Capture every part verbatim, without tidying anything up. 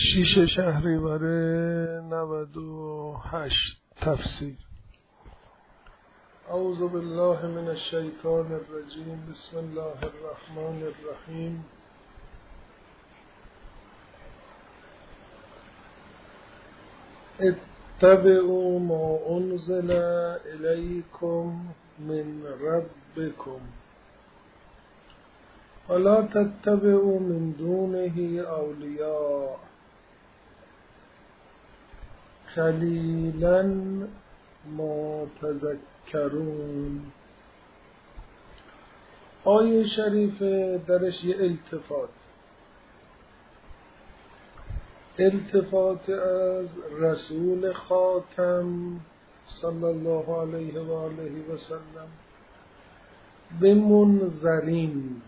شیش شهریور نود و هشت تفسیر. اعوذ بالله من الشیطان الرجیم. بسم الله الرحمن الرحیم. اتبعوا ما انزل الیکم من ربکم ولا تتبعوا من دونه اولیاء قلیلا ما تذکرون. آیه شریف درش یه التفات التفات از رسول خاتم صلی الله علیه و آله و سلم به منذرین،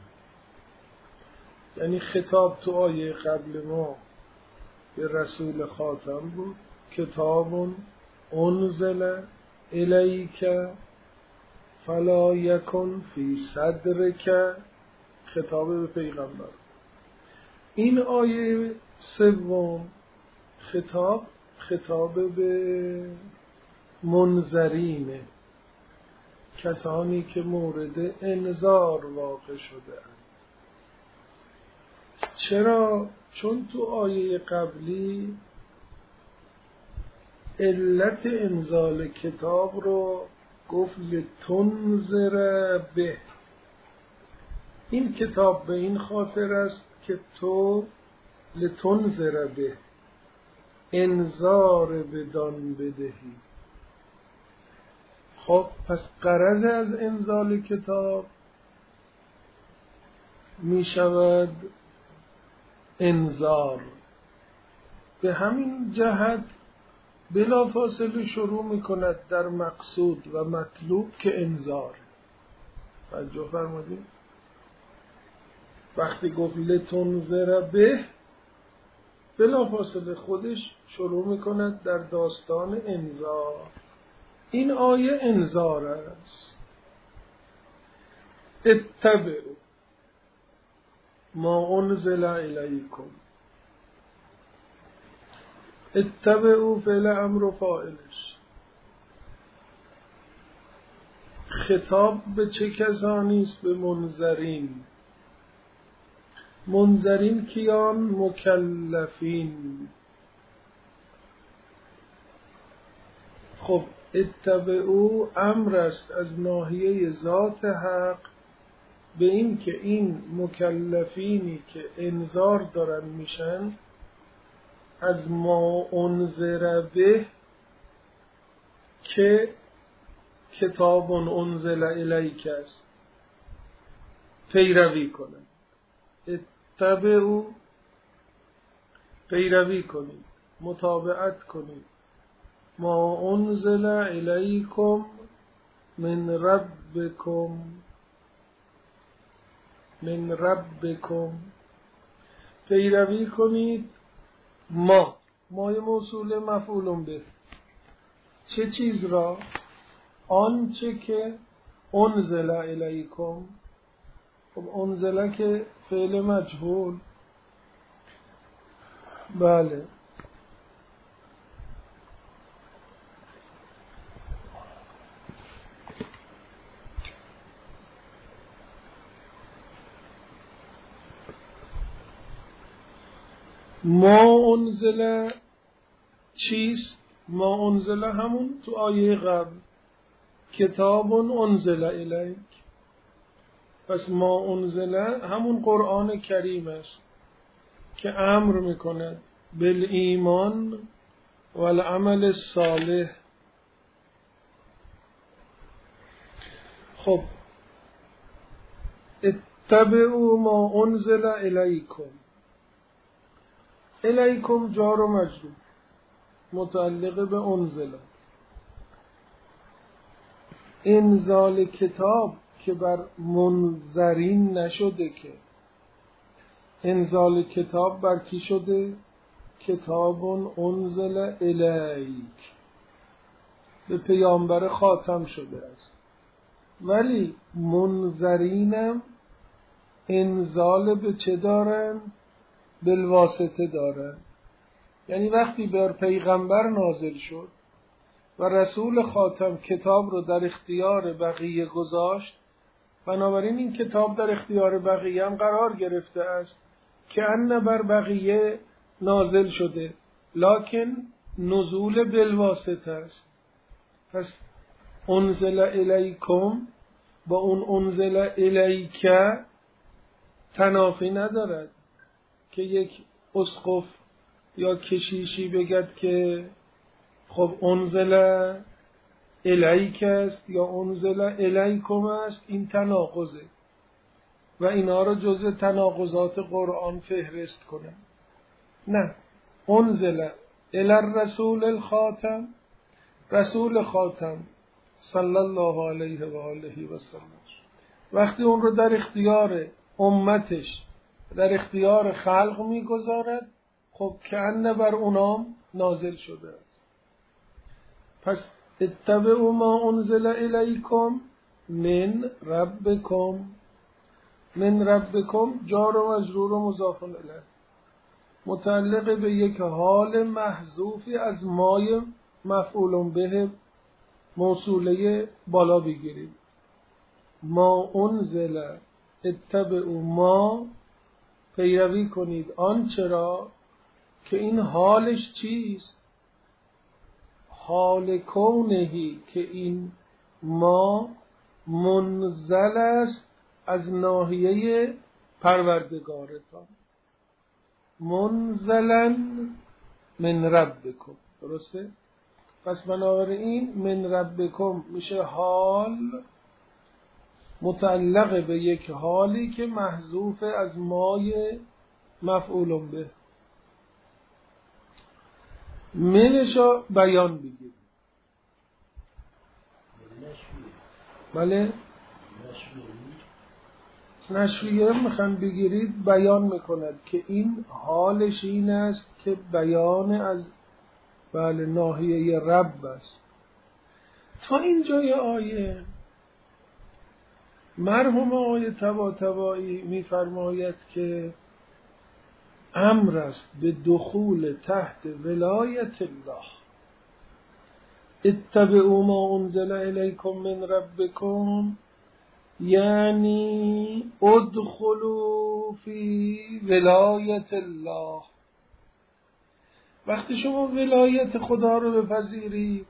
یعنی خطاب تو آیه قبل ما به رسول خاتم بود، کتاب انزل الیک فلا یکن فی صدرک، خطاب به پیغمبر. این آیه سوم خطاب خطاب به منذرینه، کسانی که مورد انذار واقع شده اند. چرا؟ چون تو آیه قبلی علت انزال کتاب رو گفت لتنذر به. این کتاب به این خاطر است که تو لتنذر به انذار بدان بدهی. خب پس غرض از انزال کتاب می شود انذار. به همین جهت بلافاصله شروع می کند در مقصود و مطلوب که انذار. توجه فرمودید؟ وقتی گفت لتنذر به، بلافاصله خودش شروع می کند در داستان انذار. این آیه انذار است. اتبعوا ما انزل الیکم. اتبعوا فعل امر و فاعلش. خطاب به چه کسانی است؟ به منذرین. منذرین کیان؟ مکلفین. خب اتبعوا امر است از ناحیه ذات حق به این که این مکلفینی که انذار دارن میشن از ما انذر به که کتاب انزل الیک است پیروی کنن. اتبعوا پیروی کنید، متابعت کنید. ما انزل الیکم من ربکم من ربکم پیروی کنید. ما مای موصول مفعول به چه چیز را؟ آنچه که انزل الیکم. خب انزل که فعل مجهول. بله ما انزل چیست؟ ما انزل همون تو آیه قبل کتاب انزل الیک. پس ما انزل همون قرآن کریم است که امر میکنه بالایمان والعمل الصالح. خب اتبعوا ما انزل الیکم. الیکم جار و مجرور متعلق به انزل. انزال کتاب که بر منذرین نشده، که انزال کتاب بر کی شده؟ کتاب انزل الیک به پیامبر خاتم شده است. ولی منذرینم انزال به چه دارن؟ بالواسطه دارن. یعنی وقتی بر پیغمبر نازل شد و رسول خاتم کتاب رو در اختیار بقیه گذاشت، بنابراین این کتاب در اختیار بقیه هم قرار گرفته است که ان بر بقیه نازل شده، لکن نزول بالواسطه است. پس انزل الیکم با اون انزل الیک تنافی ندارد که یک اسقف یا کشیشی بگد که خب انزل الیک است یا انزل الیکم است، این تناقضه و اینا رو جزء تناقضات قرآن فهرست کنه. نه، انزل الی الرسول الخاتم، رسول خاتم صلی الله علیه و آله و سلم وقتی اون رو در اختیار امتش در اختیار خلق میگذارد، خب کأن بر اونام نازل شده است. پس اتبعوا ما انزل الیکم من ربکم. من ربکم جار و مجرور و مضاف الیه، متعلق به یک حال محذوفی از مای مفعول به موصوله بالا بگیرید. ما انزل، اتبعوا ما، پیروی کنید آنچه را که این حالش چیست؟ حال کونهی، که این ما منزل است از ناحیه پروردگارتان. منزلن من ربکم، درسته؟ پس بنابراین من ربکم میشه حال متعلق به یک حالی که محذوف از مای مفعول به. منشا بیان بگید. بله نشویه میخوان بگیرید، بیان میکند که این حالش این است که بیان از بله ناحیه رب است. تا اینجای آیه مرحوم آیه طباطبایی میفرماید که امر است به دخول تحت ولایت الله. اتبعوا ما انزل الیکم من ربکم، یعنی ادخلوا فی ولایت الله. وقتی شما ولایت خدا رو بپذیرید،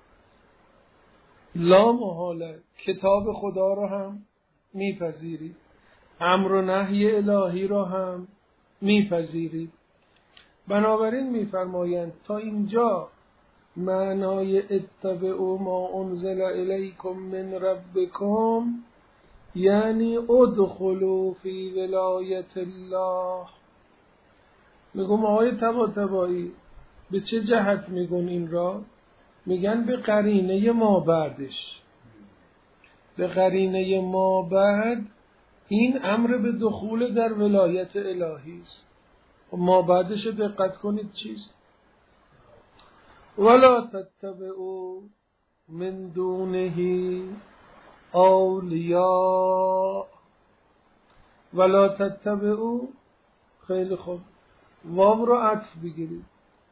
لا محاله کتاب خدا رو هم میپذیرید، امر و نهی الهی رو هم میپذیرید. بنابراین میفرمایند تا اینجا معنای اتبعوا ما انزل الیکم من ربکم یعنی ادخلوا فی ولایت الله. میگم آقای طباطبایی به چه جهت میگن این را؟ میگن به قرینه ما بعدش، به قرینه ما بعد این امر به دخول در ولایت الهی است. ما بعدش دقت کنید چیست؟ ولا تتبعوا من دونه اولیاء. ولا تتبعوا، خیلی خوب، واو رو عطف بگیرید.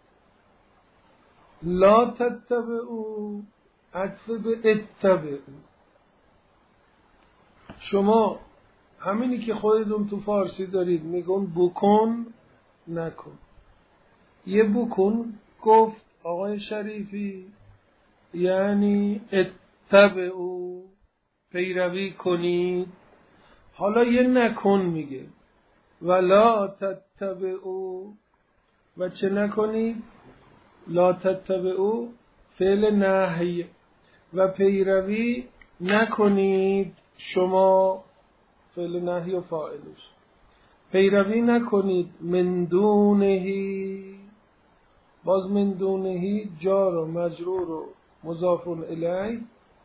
لا تتبعوا عطف به اتبعوا. شما همینی که خودتون تو فارسی دارید میگن بکن نکن. یه بکن گفت آقای شریفی یعنی اتبعوا پیروی کنید. حالا یه نکن میگه ولا تتبعوا، و چه نکنید؟ لا تتبعوا فعل نهی، و پیروی نکنید شما فعل نهی و فاعلش. پیروی نکنید من دونهی، باز من دونهی جار و مجرور و مضاف الیه،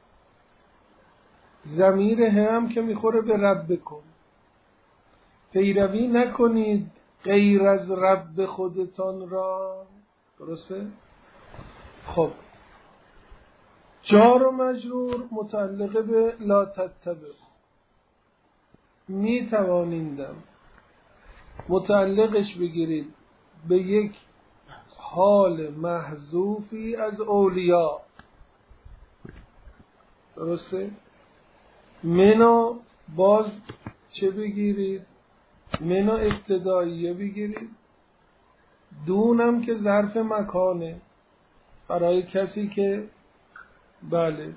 ضمیر هم که میخوره به ربکم. پیروی نکنید غیر از رب خودتان را، درسته؟ خب جار و مجرور متعلق به لا تتبع. می توانیدم متعلقش بگیرید به یک حال محذوفی از اولیاء. درسته؟ منو باز چه بگیرید؟ منو ابتداییه بگیرید. دونم که ظرف مکانه برای کسی که بله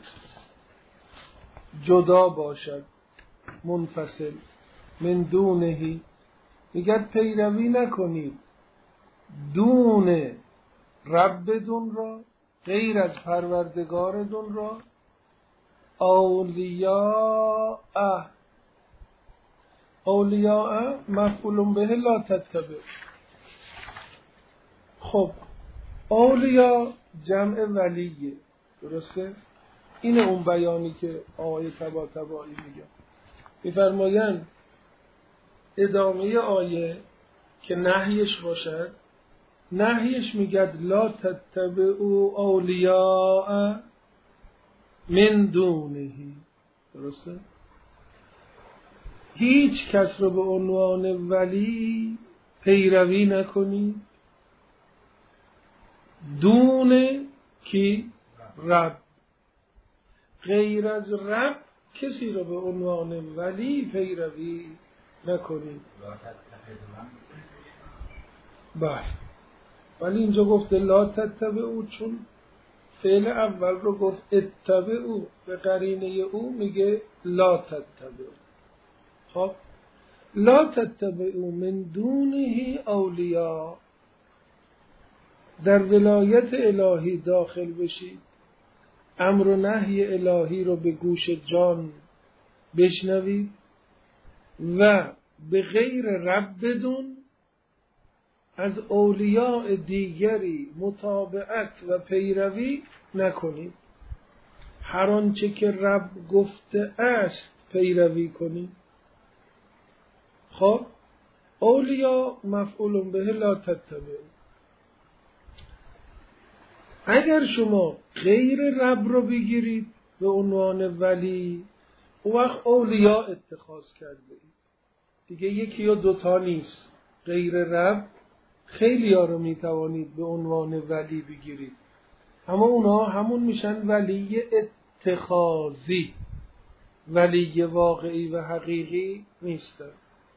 جدا باشد، منفصل. من دونهی میگه پیروی نکنید دون ربدون را، غیر از پروردگارتون را، اولیاء. اولیاء مفعول به لا تتبع. خب اولیاء جمع ولیه، درسته؟ اینه اون بیانی که آیه طباطبایی میگه. میفرمایند ادامه آیه که نهیش باشد، نهیش میگد لا تتبعوا اولیاء من دونهی. درسته؟ هیچ کس رو به عنوان ولی پیروی نکنی دون کی؟ رب. غیر از رب کسی رو به عنوان ولی پیروی نکنی. بله، ولی اینجا گفته لا تتبعوا چون فعل اول رو گفت اتبعوا، به قرینه او میگه لا تتبعوا. خب لا تتبعوا من دونه اولیاء، در ولایت الهی داخل بشید، امر و نهی الهی رو به گوش جان بشنوید و به غیر رب بدون از اولیاء دیگری متابعت و پیروی نکنید. هر آنچه که رب گفته است پیروی کنید. خب اولیاء مفعول به لا تتبعوا. اگر شما غیر رب رو بگیرید به عنوان ولی، اون وقت اولیاء اتخاذ کرده اید دیگه. یکی یا دوتا نیست، غیر رب خیلی ها رو میتوانید به عنوان ولی بگیرید، اما اونا همون میشن ولی اتخاذی، ولی واقعی و حقیقی نیستن.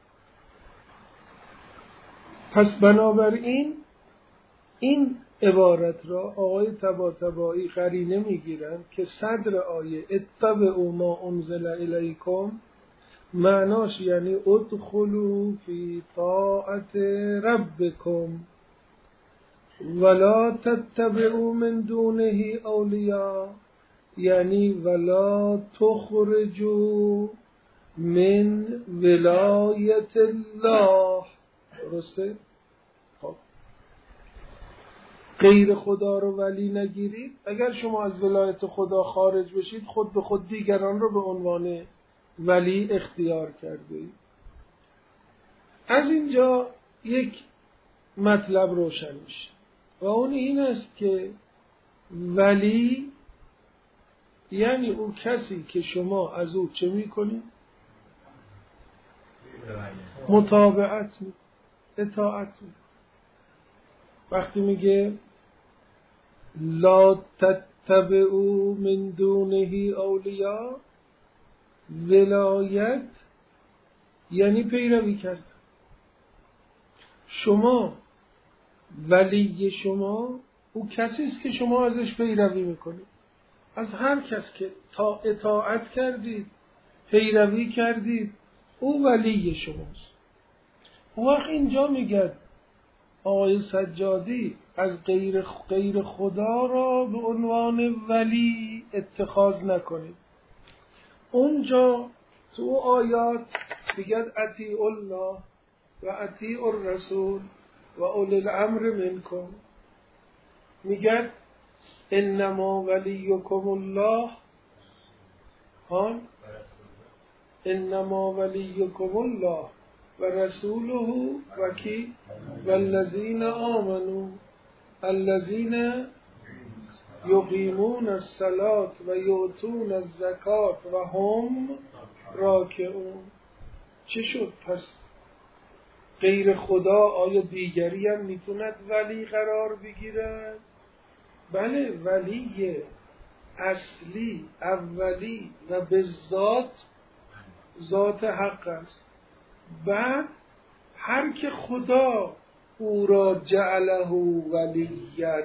پس بنابراین این عبارت را آقای طباطبایی قرینه میگیرند که صدر آیه اتبعوا ما انزل الیکم معناش یعنی ادخلوا فی طاعت ربکم ولا تتبعوا من دونه اولیاء، یعنی ولا تخرجوا من ولایت الله. درسته؟ خب غیر خدا رو ولی نگیرید. اگر شما از ولایت خدا خارج بشید، خود به خود دیگران رو به عنوان ولی اختیار کرده اید. از اینجا یک مطلب روشن میشه و اون این است که ولی یعنی او کسی که شما از او چه میکنید؟ متابعت می اطاعت می. وقتی میگه لا تتبعوا من دونه اولیاء، ولایت یعنی پیروی کرد. شما ولی شما او کسی است که شما ازش پیروی میکنید. از هر کس که تا اطاعت کردید، پیروی کردید، او ولی شماست. وقت اینجا میگه آقای سجادی از غیر غیر خدا را به عنوان ولی اتخاذ نکنید. اونجا تو آیات میگه اطیعوا الله و اطیعوا الرسول و اولی الامر منکم. میگه انما ولیکم الله ها انما ولیکم الله و رسوله و کی والذین آمنوا الذین یقیمون الصلاة و یؤتون الزکات و هم راکعون. چه شد پس؟ غیر خدا آیا دیگری هم میتوند ولی قرار بگیرد؟ بله، ولی اصلی اولی و به ذات ذات حق است. بعد هر که خدا او را جعله ولیاً،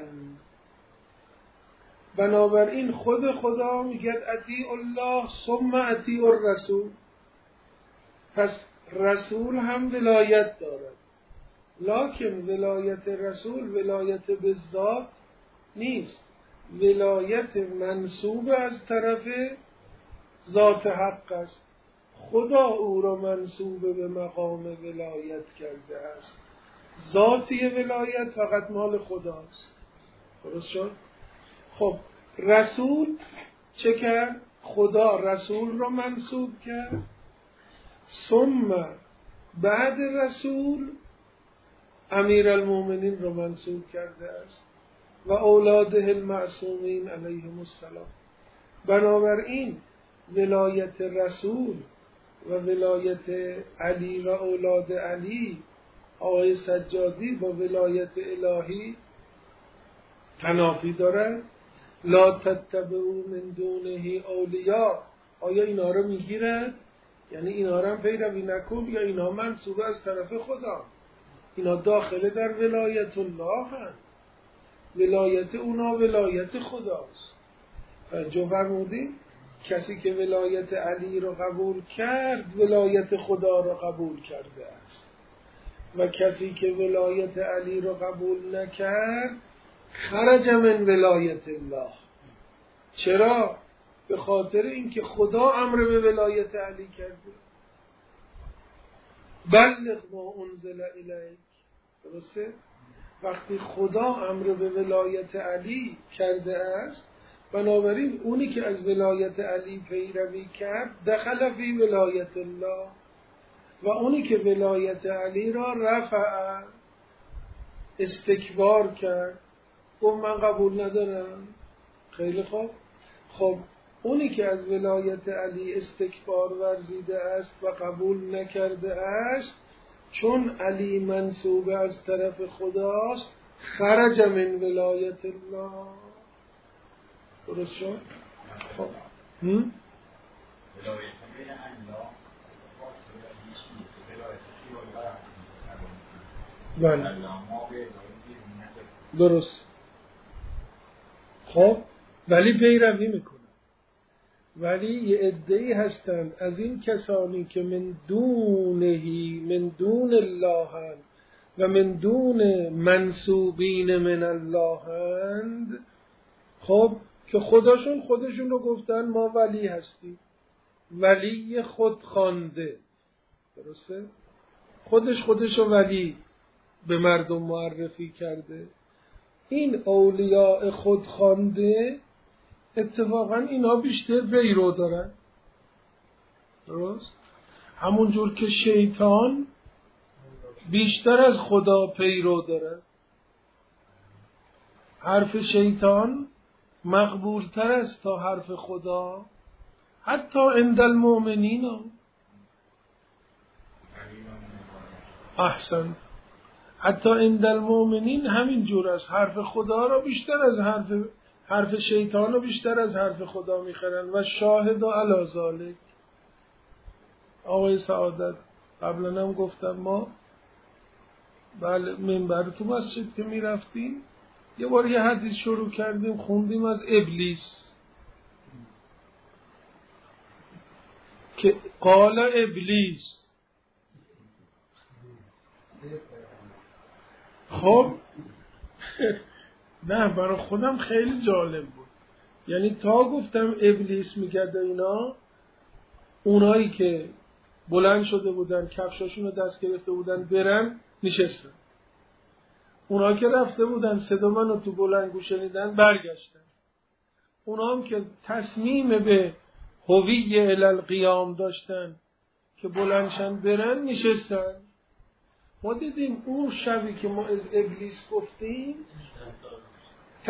بنابراین خود خدا میگه اطیع الله ثم اطیع الرسول. پس رسول هم ولایت دارد، لکن ولایت رسول ولایت به ذات نیست، ولایت منسوب از طرف ذات حق است. خدا او را منسوب به مقام ولایت کرده است، ذاتی ولایت فقط مال خداست. درست شد؟ خب رسول چه کرد؟ خدا رسول را منسوب کرد، ثم بعد رسول امیر المؤمنین را منسوب کرده است و اولاده المعصومین علیهم السلام. بنابراین ولایت رسول و ولایت علی و اولاد علی، آقای سجادی، با ولایت الهی تنافی دارد. لا تتبعوا من دونه اولیاء، آیا اینا رو میگیرد؟ یعنی اینا رو هم پیروی نکن، یا اینا منسوب از طرف خدا، اینا داخل در ولایت الله هست، ولایت اونا ولایت خداست. جو فرمودی کسی که ولایت علی رو قبول کرد ولایت خدا رو قبول کرده است، و کسی که ولایت علی رو قبول نکرد خرج من ولایت الله. چرا؟ به خاطر اینکه خدا امر به ولایت علی کرده. بلغ ما انزل الیک. درسته؟ وقتی خدا امر به ولایت علی کرده است، بنابراین اونی که از ولایت علی پیروی کرد دخل فی ولایت الله، و اونی که ولایت علی را رفع استکبار کرد، گفت من قبول ندارم. خیلی خوب. خب اونی که از ولایت علی استکبار ورزیده است و قبول نکرده است، چون علی منسوب از طرف خداست خرج من ولایت الله. درست شد؟ خب هم؟ بله درست. خب ولی پیروی میکنن، ولی یه عده‌ای هستند از این کسانی که من دونهی من دون الله هند و من دون منسوبین من الله هند، خب که خودشون خودشون رو گفتن ما ولی هستیم، ولی خود خوانده. درسته؟ خودش خودش رو ولی به مردم معرفی کرده. این اولیاء خود خوانده اتفاقا اینا بیشتر پیرو دارن. درست؟ همون جور که شیطان بیشتر از خدا پیرو داره. حرف شیطان مقبول تر است تا حرف خدا، حتی عند المؤمنین. احسن. حتی عند المؤمنین همین جور است، حرف خدا را بیشتر از حرف حرف شیطان را بیشتر از حرف خدا میخرن. و شاهد و علی ذالک. آقای سعادت قبلا هم گفتم ما بله منبر تو مسجد که میرفتیم یه بار یه حدیث شروع کردیم خوندیم از ابلیس که قال ابلیس. خب نه برای خودم خیلی جالب بود، یعنی تا گفتم ابلیس میکرد اینا، اونایی که بلند شده بودن کفشاشون رو دست گرفته بودن برن نشستن، اونایی که رفته بودن صدا منو تو بلندگو شنیدن برگشتن، اونا هم که تصمیم به هویه الالقیام داشتن که بلندشن برن نشستن. ما دیدیم اون شبی که ما از ابلیس گفتیم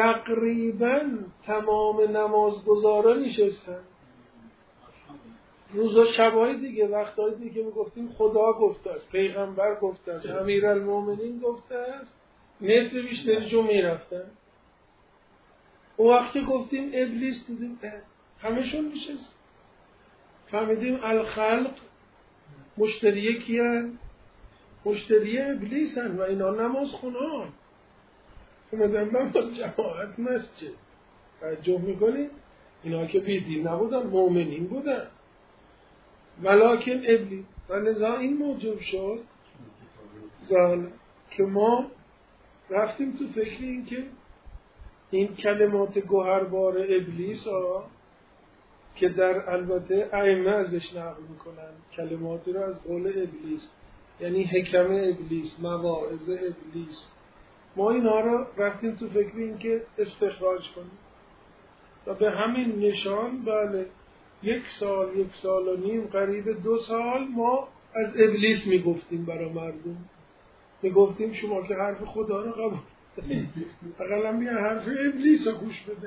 تقریبا تمام نمازگزارا نشستن روزا شبای دیگه، وقتای دیگه میگفتیم خدا گفته است، پیغمبر گفته است، امیرالمومنین گفته است، نصف بیشترشو میرفتن. اون وقتی گفتیم ابلیس دیدیم همشون میشست، فهمیدیم الخلق مشتری کیان؟ مشتری ابلیس هن و اینا نماز خونان. فهمیدن نماز جماعت مسجد. توجه میکنید؟ اینا که بیدین نبودن، مؤمنین بودن. ولکن ابلیس و لذا این موجب شد زال که ما رفتیم تو فکر این که این کلمات گوهربار ابلیس ها که در البته ائمه ازش نقل میکنن کلماتی رو از قول ابلیس، یعنی حکم ابلیس، مواعظ ابلیس، ما اینا رو رفتیم تو فکر این که استخراج کنیم و به همین نشان بله یک سال یک سال و نیم قریب دو سال ما از ابلیس میگفتیم برای مردم، میگفتیم شما که حرف خدا رو قبول اقلا بیا حرف ابلیس رو گوش بده.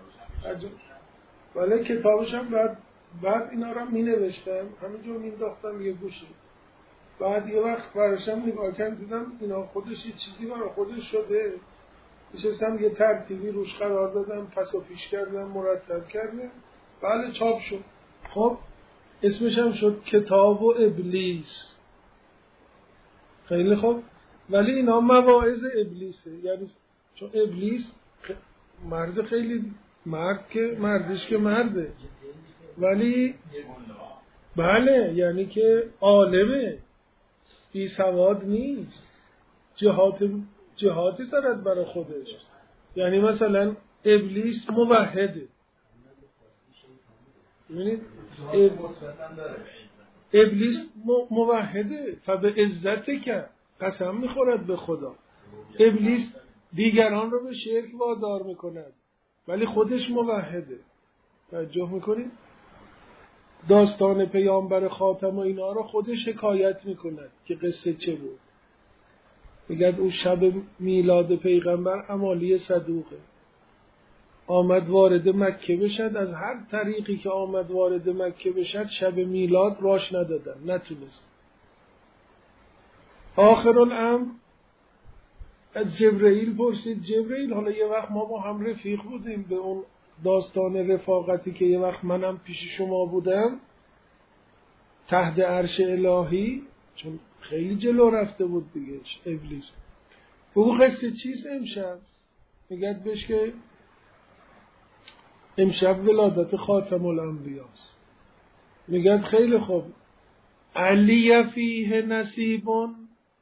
ولی کتابش هم بعد بعد اینا رو می نوشتم همینجور می انداختم یه گوشه، بعد یه وقت براشم نگاه کردم دیدم اینا خودش یه چیزی برای خودش شده، نشستم یه ترتیبی روش قرار دادم، پس و پیش کردم، مرتب کردم، بله چاپ شد. خب اسمش هم شد کتاب و ابلیس. خیلی خوب، ولی اینا مواعظ ابلیسه، یعنی چون ابلیس مرد خیلی مرد که مردش که مرده، ولی بله یعنی که عالمه، بی سواد نیست، جهات جهاتی دارد برای خودش. یعنی مثلا ابلیس موحده، ببینید ابلیس موحده فبه عزت که قسم میخورد به خدا. ابلیس دیگران رو به شرک وادار میکند ولی خودش موحده. توجه میکنید؟ داستان پیامبر خاتم و اینا رو خودش حکایت میکند که قصه چه بود. میگد اون شب میلاد پیغمبر امالی صدوقه آمد وارد مکه بشد، از هر طریقی که آمد وارد مکه بشد شب میلاد راش ندادن، نتونست. آخر الامر از جبرئیل پرسید، جبرئیل حالا یه وقت ما با هم رفیق بودیم، به اون داستان رفاقتی که یه وقت منم پیش شما بودم تحت عرش الهی، چون خیلی جلو رفته بود دیگه ابلیس. بگو قصه چیست امشب؟ میگد بهش که امشب ولادت خاتم الانبیاست. میگد خیلی خوب، علی فیه نصیبون،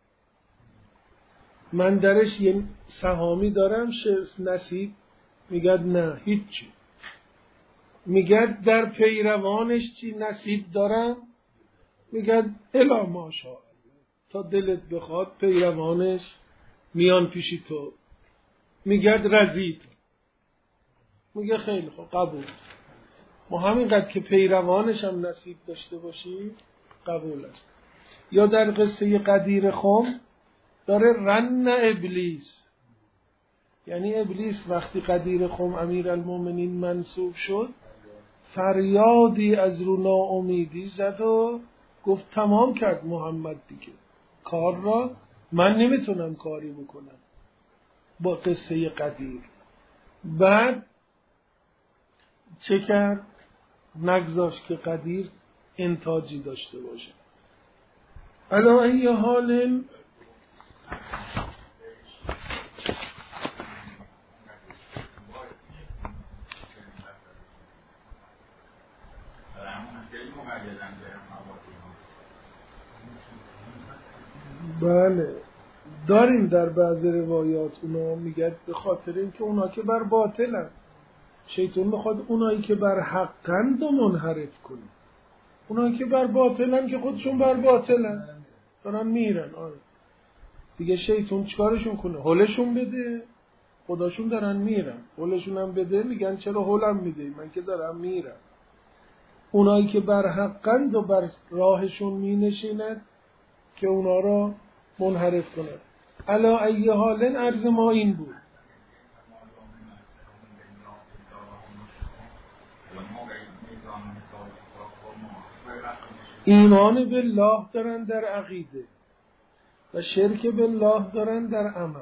من درش یه سهامی دارم نصیب؟ میگد نه هیچی. میگد در پیروانش چی نصیب دارم؟ میگد الا ماشاءالله، تا دلت بخواد پیروانش میان پیشی تو. میگد رضیت. میگه خیلی خوب قبول، ما همینقدر که پیروانش هم نصیب داشته باشیم قبول است. یا در قصه قدیر خم داره رن ابلیس، یعنی ابلیس وقتی قدیر خم امیرالمومنین منصوب شد فریادی از رو ناامیدی زد و گفت تمام کرد محمد دیگه کار را، من نمیتونم کاری بکنم با قصه قدیر. بعد چه کرد؟ نگذاشت که قدیر انتاجی داشته باشه. علا ای حال بله داریم در بعض روایات اونا میگه به خاطر اینکه اونا که بر باطلن، شیطان میخواد اونایی که بر حقن دو منحرف کنه. اونایی که بر باطلن که خودشون بر باطلن دارن میرن. آره دیگه شیطان چیکارشون کنه؟ هولشون بده، خداشون دارن میرن، هولشون هم بده میگن چرا هولم میده، من که دارم میرم. اونایی که بر حقن و بر راهشون مینشیند که اونا را منحرف کنند. علا ای حالن عرض ما این بود. ایمان بالله دارن در عقیده و شرک بالله دارن در عمل.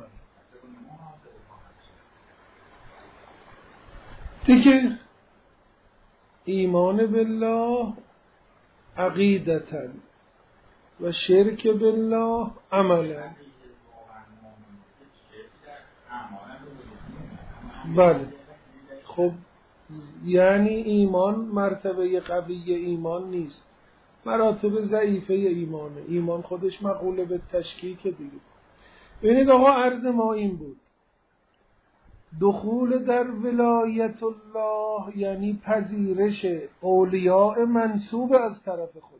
دیگه ایمان بالله عقیدتا و شرک بالله عملا. بله خب یعنی ایمان مرتبه قوی ایمان نیست، مراتب ضعیفه ایمانه. ایمان خودش مقوله به تشکیک دیگه. ببینید آقا عرض ما این بود، دخول در ولایت الله یعنی پذیرش اولیاء منسوب از طرف خدا،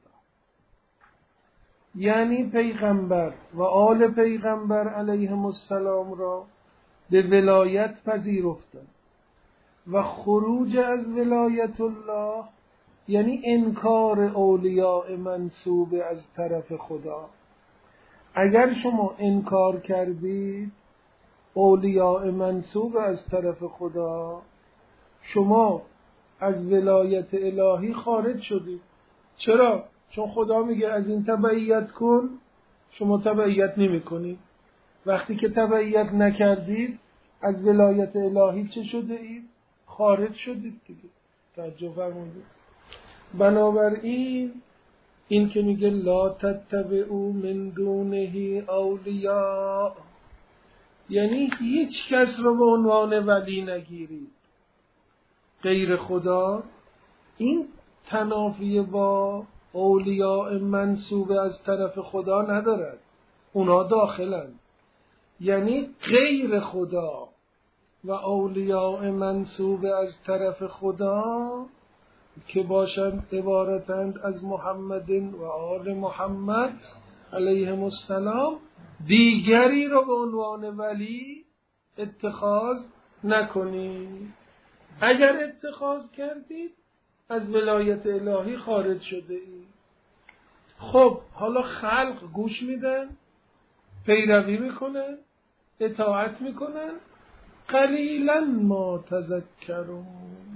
یعنی پیغمبر و آل پیغمبر علیهم السلام را به ولایت پذیرفتن. و خروج از ولایت الله یعنی انکار اولیاء منسوب از طرف خدا. اگر شما انکار کردید اولیاء منسوب از طرف خدا، شما از ولایت الهی خارج شدید. چرا؟ چون خدا میگه از این تبعیت کن، شما تبعیت نمی کنید. وقتی که تبعیت نکردید از ولایت الهی چه شده اید؟ خارج شدید دیگه. توجه فرمودید. بنابراین این که میگه لا تتبعوا من دونه اولیاء یعنی هیچ کس رو به عنوان ولی نگیرید غیر خدا. این تنافی با اولیاء منسوب از طرف خدا ندارد، اونا داخلن. یعنی غیر خدا و اولیاء منسوب از طرف خدا که باشند عبارتند از محمد و آل محمد علیهم السلام، دیگری را به عنوان ولی اتخاذ نکنید. اگر اتخاذ کردید از ولایت الهی خارج شده اید. خب حالا خلق گوش میدن، پیروی میکنن، اطاعت میکنن، قلیلا ما تذکرون.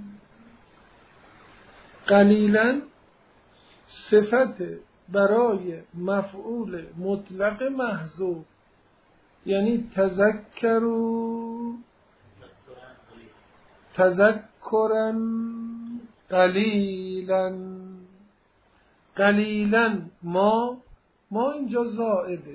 قلیلا صفت برای مفعول مطلق محذوف، یعنی تذکروا تذکرا قلیلا. قلیلا ما ما اینجا زائده،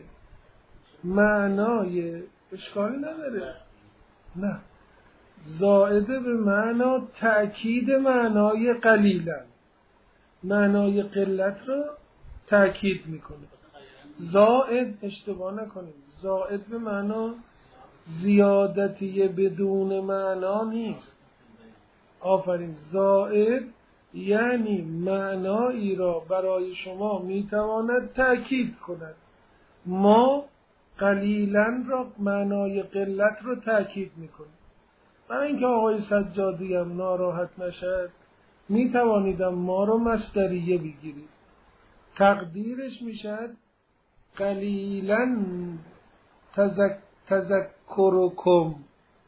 معنای اشکالی نداره، نه زائده به معنا تأکید معنای قلیلا، معنای قلت رو تأکید میکنه. زائد اشتباه نکنید، زائد به معنا زیادتی بدون معنا نیست. آفرین. زائد یعنی معنایی را برای شما میتواند تأکید کند. ما قلیلا را معنای قلت رو تأکید میکنه. برای اینکه آقای سجادی هم ناراحت نشد میتوانیدم ما رو مصدریه بگیرید. تقدیرش میشد قلیلا تذک تذکرکم،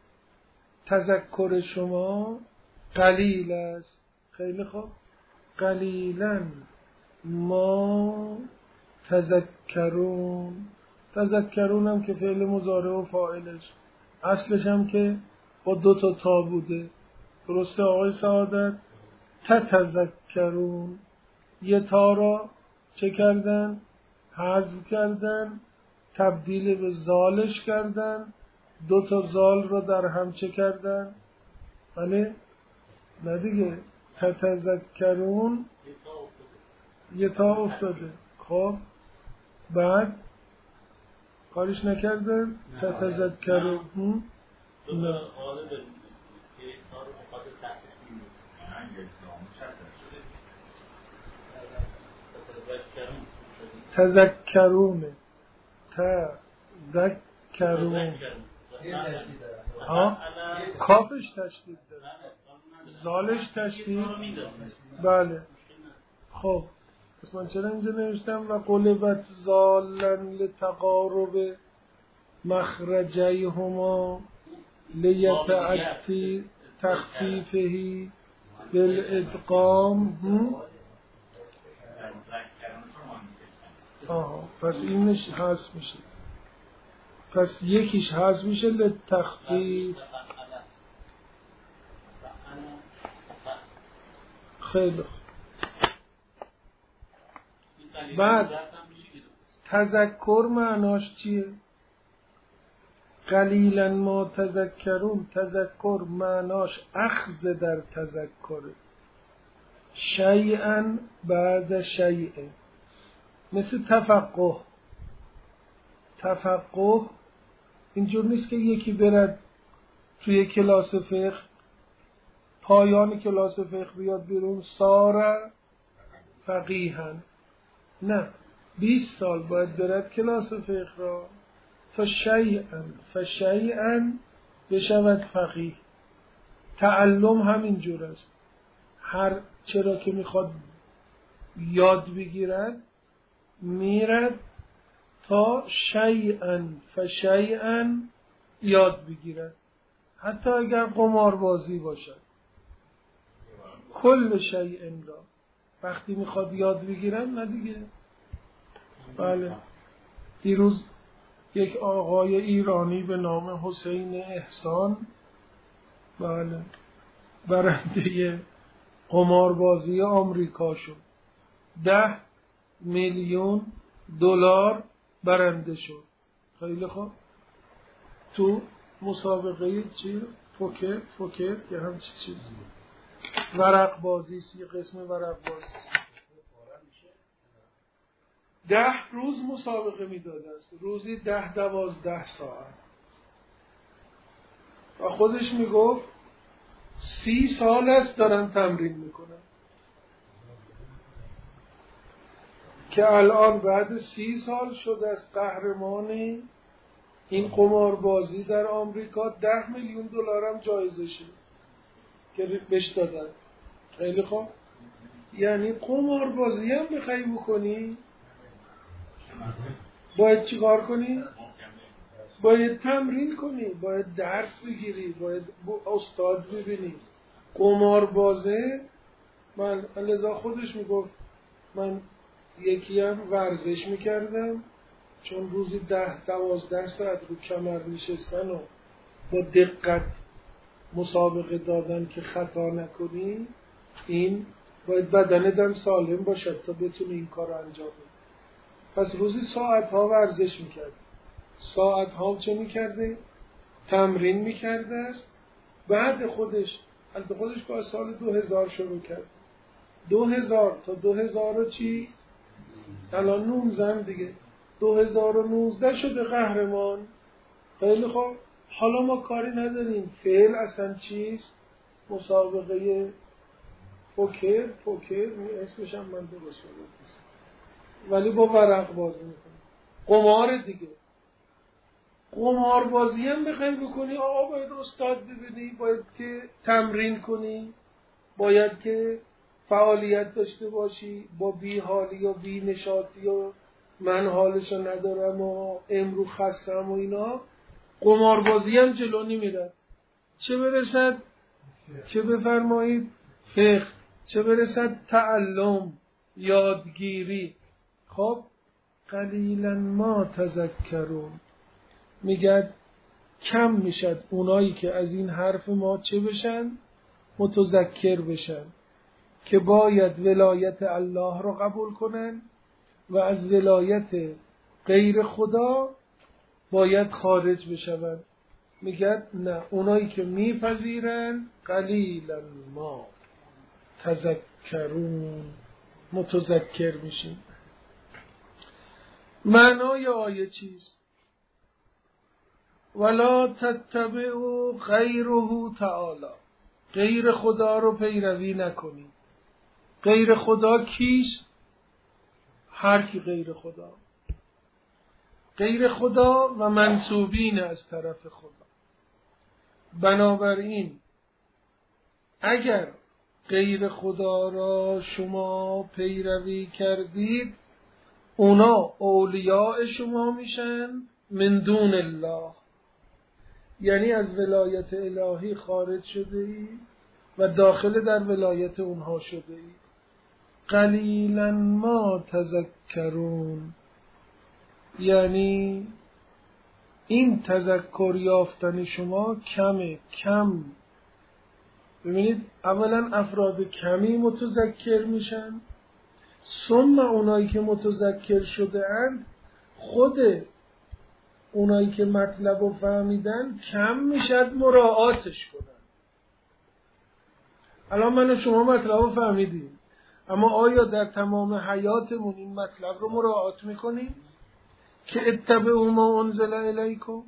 تذکر شما قلیل است. خیلی خوب. قلیلا ما تذکرون. تذکرون هم که فعل مضارع و فاعلش اصلش هم که با دو تا تا بوده. درسته آقای سعادت؟ تتذکرون. یه تا را چه کردن؟ حذف کردن، تبدیل به زالش کردن، دو تا زال را در هم چه کردن؟ بله؟ نه دیگه. تتذکرون یه تا افتاده. خب بعد کارش نکردن؟ تتذکرون نه تذکرون تذکرون ها کافش تشدید داره، زالش تشدید. بله خب پس من چرا اینجا نوشتم و قلبت زالن لتقارب مخرجیهما لیتعتی تخفیفهی بالادغام. آها پس اینش حذف میشه. پس یکیش حذف میشه لتخفیف. خیلی خوب. بعد تذکر معناش چیه؟ قلیلا ما تذکرون. تذکر معناش اخذ در تذکر، شیئا بعد شیء. مثل تفقه. تفقه اینجور نیست که یکی برد توی کلاس فقه، پایان کلاس فقه بیاد بیرون صار فقیها. نه، بیست سال باید برد کلاس فقه را تا شیئا فشیئا بشود فقیه. تعلم همین جور است. هر چرا که میخواد یاد بگیرد میرد تا شیئا فشیئا یاد بگیرد. حتی اگر قماربازی باشد، کل شیء را وقتی میخواد یاد بگیرن نه دیگه. بله، دیروز یک آقای ایرانی به نام حسین احسان، بله، برنده قماربازی آمریکا شد. ده میلیون دلار برنده شد. خیلی خوب. تو مسابقه چی؟ پوکر پوکر یا همچی چیز، ورق بازی، یه قسم ورق بازی. ده روز مسابقه میداده است، روزی ده دوازده ساعت. و خودش میگفت سی سال است دارم تمرین میکنم، که الان بعد سی سال شده است قهرمانی این قماربازی در آمریکا. ده میلیون دلارم جایزشه که بهش دادن. خیلی خوب. یعنی قماربازی هم بخوای بکنی باید چیکار کنی؟ باید تمرین کنی، باید درس بگیری، باید استاد ببینی. قماربازه، من لذا خودش میگفت من یکی هم ورزش میکردم، چون روزی ده دوازده ساعت رو کمر نشستن و با دقت مسابقه دادن که خطا نکنی، این باید بدنت سالم باشد تا بتونی این کار رو انجام بدی. پس روزی ساعت ها ورزش میکرد. ساعت ها چه میکرده؟ تمرین میکرده است. بعد خودش، البته خودش با سال دو هزار شروع کرد. دو هزار تا دو هزار و چی؟ الان نوزده دیگه. دو هزار و نوزده شده قهرمان. خیلی خوب. حالا ما کاری نداریم فعل اصلا چیست؟ مسابقه پوکر پوکر اسمش هم من درست نیست، ولی با ورق بازی میکنه. قمار دیگه. قمار بازی هم بخوای بکنی، آقا باید استاد ببینی، باید که تمرین کنی، باید که فعالیت داشته باشی. با بی حالی و بی نشاطی و من حالشو ندارم و امرو خستم و اینا، قمار بازی هم جلو نمیره. چه برسد چه بفرمایید فقه، چه برسد تعلم، یادگیری. خب قلیلا ما تذکرون. میگه کم میشد اونایی که از این حرف ما چه بشن؟ متذکر بشن، که باید ولایت الله رو قبول کنن و از ولایت غیر خدا باید خارج بشون. میگه نه، اونایی که میپذیرن قلیلا ما تذکرون، متذکر میشین. معنای آیه چیست؟ ولا تتبعوا غیره تعالی. غیر خدا رو پیروی نکنید. غیر خدا کیست؟ هر کی غیر خدا. غیر خدا و منسوبین از طرف خدا. بنابراین اگر غیر خدا را شما پیروی کردید، اونا اولیاء شما میشن من دون الله، یعنی از ولایت الهی خارج شده ای و داخل در ولایت اونها شده ای. قلیلا ما تذکرون. یعنی این تذکر یافتن شما کمه کم. ببینید اولا افراد کمی متذکر میشن، ثم اونایی که متذکر شده اند خود اونایی که مطلب رو فهمیدن کم میشد مراعاتش کنن. الان من و شما مطلب رو فهمیدیم، اما آیا در تمام حیاتمون این مطلب رو مراعات میکنیم که اتبعوا ما انزل الیکم؟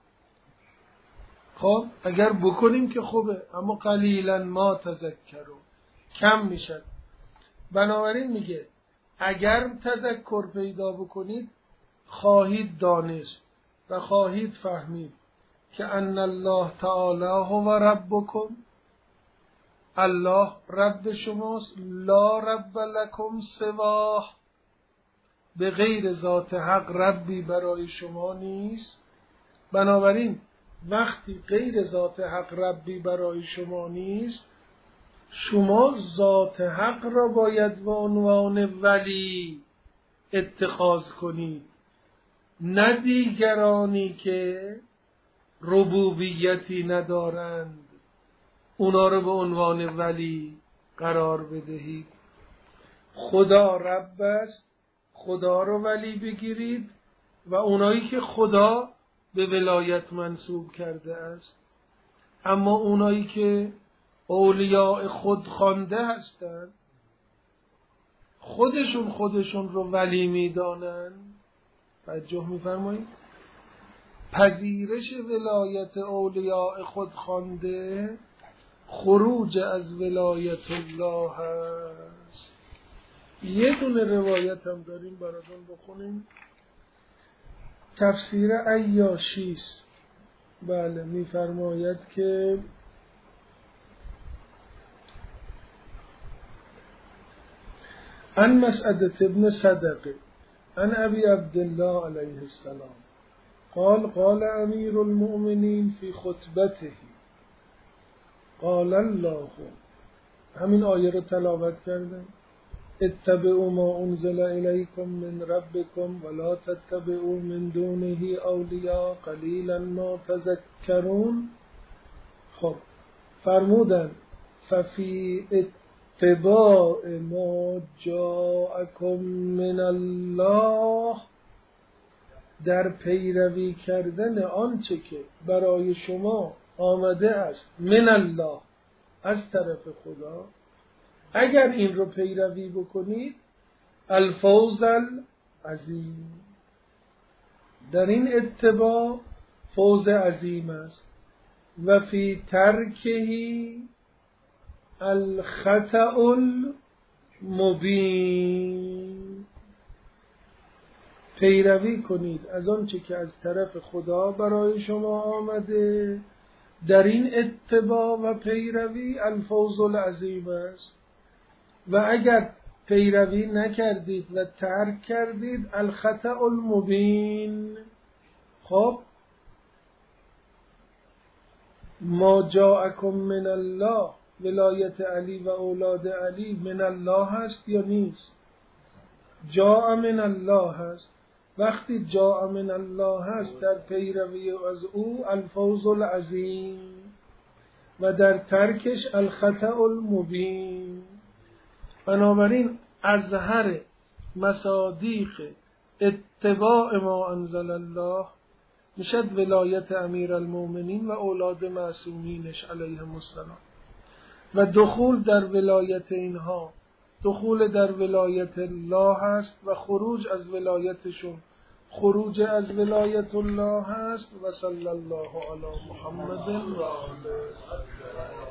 خب اگر بکنیم که خوبه، اما قلیلا ما تذکرون، کم میشد. بنابراین میگه اگر تذکر پیدا بکنید خواهید دانست و خواهید فهمید که ان الله تعالی هو ربکم، الله رب شماست، لا رب لکم سواه، به غیر ذات حق ربی برای شما نیست. بنابراین وقتی غیر ذات حق ربی برای شما نیست، شما ذات حق را باید به عنوان ولی اتخاذ کنید، نه دیگرانی که ربوبیتی ندارند اونا رو به عنوان ولی قرار بدهید. خدا رب است، خدا رو ولی بگیرید و اونایی که خدا به ولایت منسوب کرده است. اما اونایی که اولیاء خود خوانده هستند، خودشون خودشون رو ولی میدانند. توجه میفرمایید؟ پذیرش ولایت اولیاء خود خوانده خروج از ولایت الله هست. یه دونه روایت هم داریم براتون بخونیم، تفسیر عیاشیست. بله میفرماید که عن مسعدة ابن صدقه عن ابي عبد الله علیه السلام قال قال امیر المؤمنین فی خطبته قال الله، همین آیه رو تلاوت کردم، اتبعوا ما انزل الیکم من ربکم ولا تتبعوا من دونه اولیاء قلیلا ما تذکرون. خب فرمودن ففی اتباع ما جاءکم من الله، در پیروی کردن آنچه که برای شما آمده است من الله، از طرف خدا، اگر این رو پیروی بکنید الفوز العظیم، در این اتباع فوز عظیم است. و فی ترکه الخطأ المبین، پیروی کنید از آنچه که از طرف خدا برای شما آمده، در این اتباع و پیروی الفوز العظیم است. و اگر پیروی نکردید و ترک کردید الخطأ المبین. خب ما جاءکم من الله، ولایت علی و اولاد علی من الله هست یا نیست؟ جاء من الله هست. وقتی جاء من الله هست در پیروی از او الفوز العظیم و در ترکش الخطأ المبین. بنابراین ازهر مصادیق اتباع ما انزل الله میشد ولایت امیر المؤمنین و اولاد معصومینش علیهم السلام، و دخول در ولایت اینها دخول در ولایت الله هست و خروج از ولایتشون خروج از ولایت الله هست. و صلی الله علی محمد و آله.